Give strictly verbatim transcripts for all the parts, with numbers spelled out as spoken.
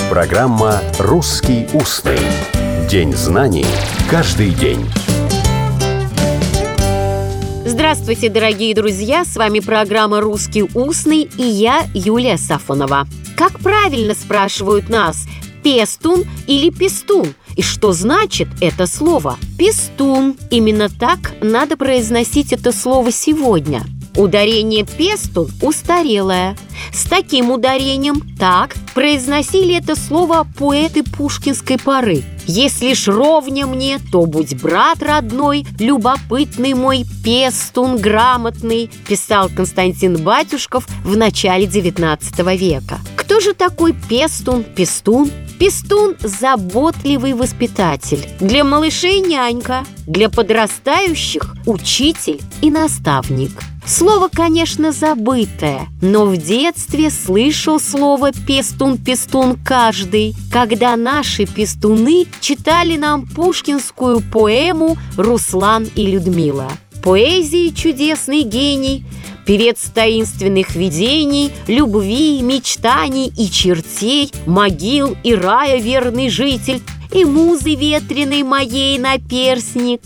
Программа «Русский устный». День знаний каждый день. Здравствуйте, дорогие друзья! С вами программа «Русский устный» и я, Юлия Сафонова. Как правильно, спрашивают нас, пестун или пестун? И что значит это слово? Пестун. Именно так надо произносить это слово сегодня. Ударение «пестун» устарелое. С таким ударением так произносили это слово поэты пушкинской поры. «Если ж ровня мне, то будь брат родной, любопытный мой пестун грамотный», писал Константин Батюшков в начале девятнадцатого века. Кто же такой пестун, пестун? Пестун – заботливый воспитатель. Для малышей нянька, для подрастающих – учитель и наставник. Слово, конечно, забытое, но в детстве слышал слово «пестун-пестун» каждый, когда наши пестуны читали нам пушкинскую поэму «Руслан и Людмила». Поэзии чудесный гений, певец таинственных видений, любви, мечтаний и чертей, могил и рая верный житель, и музы ветреной моей наперсник,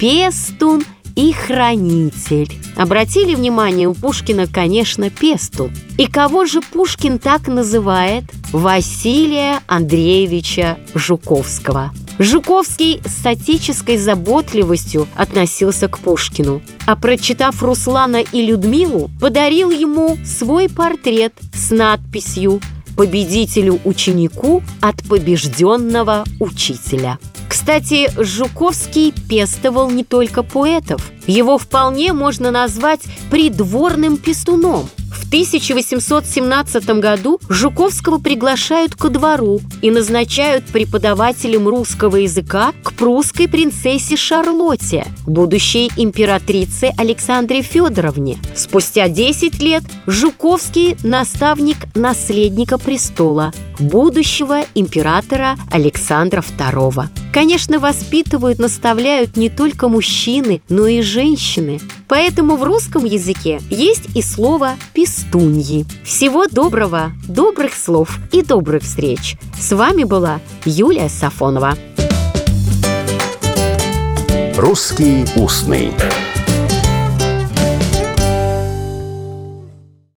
пестун и хранитель. Обратили внимание, у Пушкина, конечно, пестун. И кого же Пушкин так называет? Василия Андреевича Жуковского. Жуковский с отеческой заботливостью относился к Пушкину, а прочитав «Руслана и Людмилу», подарил ему свой портрет с надписью «Победителю-ученику от побежденного учителя». Кстати, Жуковский пестовал не только поэтов. Его вполне можно назвать придворным пестуном. В тысяча восемьсот семнадцатом году Жуковского приглашают ко двору и назначают преподавателем русского языка к прусской принцессе Шарлотте, будущей императрице Александре Федоровне. Спустя десять лет Жуковский – наставник наследника престола, будущего императора Александра второго. Конечно, воспитывают, наставляют не только мужчины, но и женщины. Поэтому в русском языке есть и слово «пестуньи». Всего доброго, добрых слов и добрых встреч. С вами была Юлия Сафонова. «Русский устный».